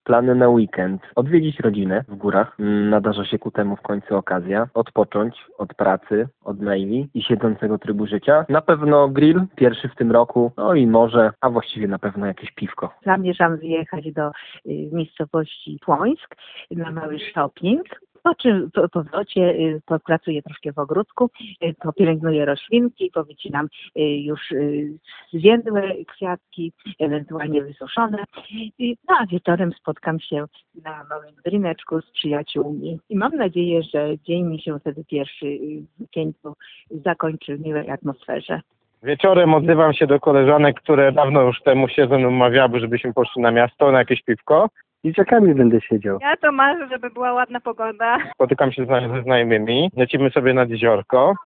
Plany na weekend. Odwiedzić rodzinę w górach. Nadarza się ku temu w końcu okazja. Odpocząć od pracy, od maili i siedzącego trybu życia. Na pewno grill, pierwszy w tym roku. No i morze, a właściwie na pewno jakieś piwko. Zamierzam wyjechać do miejscowości Płońsk na mały shopping. Po czym po powrocie popracuję troszkę w ogródku, popielęgnuję roślinki, powycinam już zwiędłe kwiatki, ewentualnie wysuszone. No a wieczorem spotkam się na małym drineczku z przyjaciółmi. I mam nadzieję, że dzień mi się wtedy pierwszy w weekendu zakończy w miłej atmosferze. Wieczorem odzywam się do koleżanek, które dawno już temu się ze mną umawiały, żebyśmy poszli na miasto, na jakieś piwko. I czekami będę siedział. Ja to marzę, żeby była ładna pogoda. Spotykam się ze znajomymi, lecimy sobie nad jeziorko.